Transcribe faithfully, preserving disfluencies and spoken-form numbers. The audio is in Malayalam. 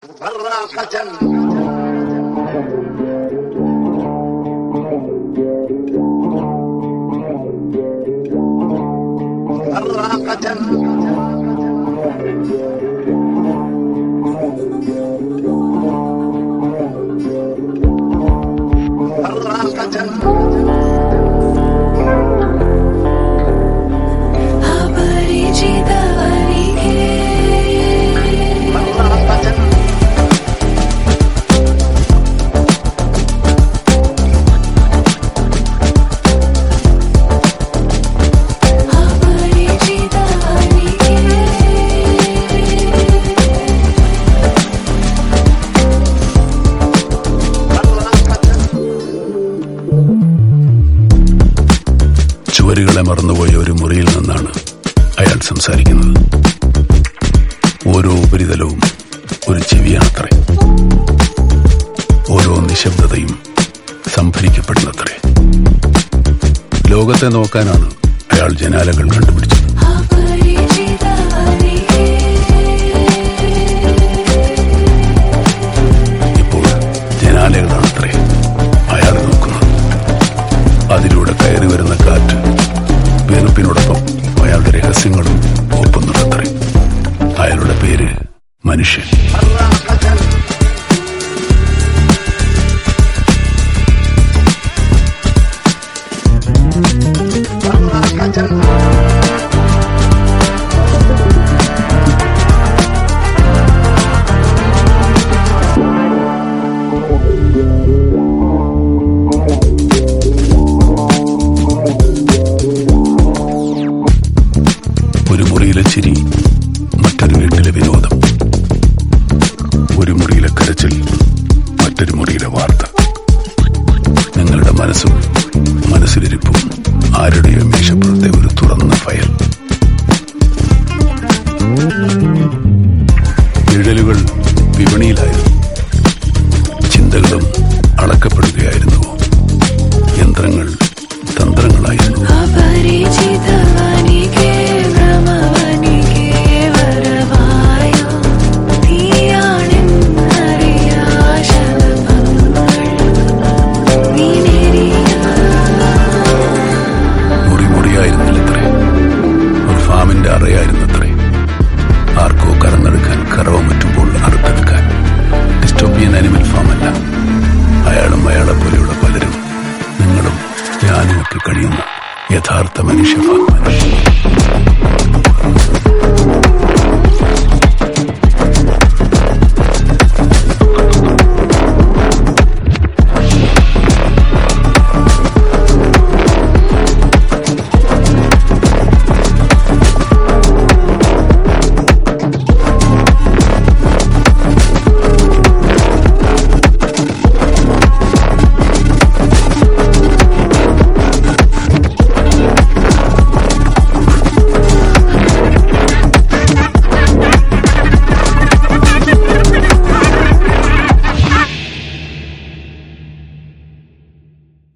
ചുവരുകളെ മറന്നുപോയ ഒരു മുറിയിൽ നിന്നാണ് അയാൾ സംസാരിക്കുന്നത്. ഓരോ ഉപരിതലവും ഒരു ചെവിയാണത്രേ. ഓരോ നിശബ്ദതയും സംഭരിക്കപ്പെടുന്നത്രേ. ലോകത്തെ നോക്കാനാണ് അയാൾ ജനാലകൾ കണ്ടുപിടിച്ചത്. ഇപ്പോൾ ജനാലകളാണത്രേ അയാൾ നോക്കുന്നത്. അതിലൂടെ കയറി വരുന്ന കാറ്റ് വെറുപ്പിനോടൊപ്പം അയാളുടെ രഹസ്യങ്ങളും ഒപ്പുന്നുണ്ടത്രേ. അയാളുടെ പേര് മനുഷ്യൻ. ഒരു മുറിയിലെ ചിരി, മറ്റൊരു വീട്ടിലെ വിനോദം. ഒരു മുറിയിലെ കരച്ചിൽ, മറ്റൊരു മുറിയിലെ വാർത്ത. നിങ്ങളുടെ മനസ്സും മനസ്സിലിരിപ്പും ആരുടെയോ മേശപ്പുറത്തെ ഒരു തുറന്ന ഫയൽ. നിഴലുകൾ വിപണിയിലായിരുന്നു. ചിന്തകളും അളക്കപ്പെടും